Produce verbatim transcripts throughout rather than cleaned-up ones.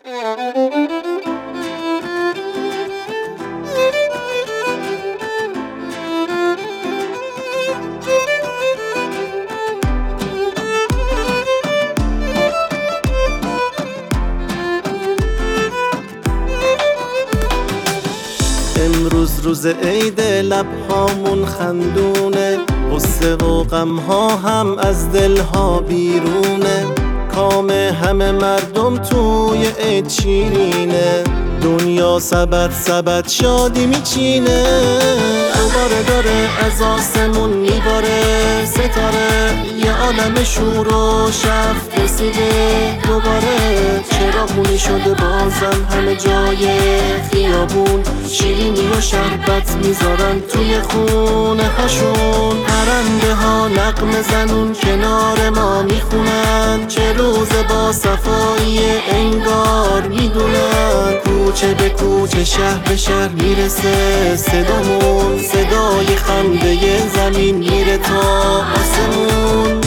امروز روز عید، لبهامون خندونه، غصه و غمها هم از دلها بیرونه. کام همه مردم توی عید شیرینه، دنیا سبد سبد شادی میچینه. دوباره داره از آسمون میباره ستاره، یه عالم شور و شف رسیده دوباره. چراغونی شده بازم همه جای خیابون، شیرینی و شربت میذارن توی خونه هاشون. پرنده ها نغمه زنون کنار ما میخونن، چه روز با صفایی انگار میدونن. کوچه به کوچه شهر به شهر میرسه صدامون، صدای خنده زمین میره تا آسمون.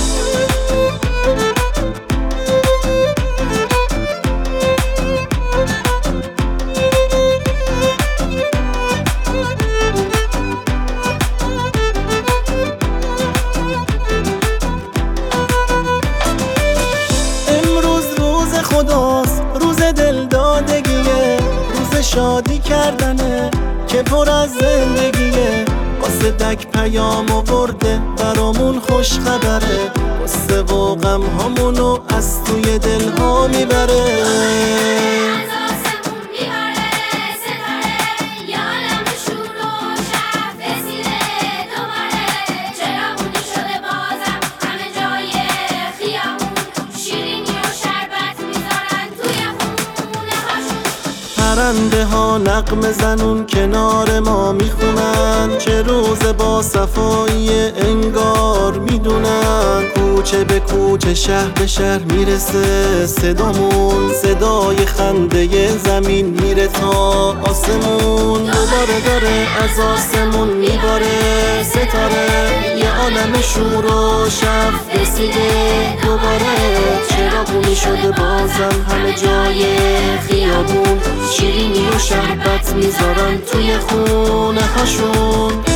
خداست، روز دلدادگیه، روز شادی کردنه که پر از زندگیه. واسه دک پیام آورده برامون خوش خبره، واسه و غم هامونو از توی دلها میبره. پرنده ها نغمه زنون کنار ما میخونن، چه روز با صفایی انگار میدونن. کوچه به کوچه شهر به شهر میرسه صدامون، صدای خنده زمین میره تا آسمون. دوباره داره از آسمون میباره ستاره، یه عالم شور و شف رسیده دوباره. چراغونی شده بازم همه جای خیابون، شیرینی و شربت میذارن توی خونه هاشون.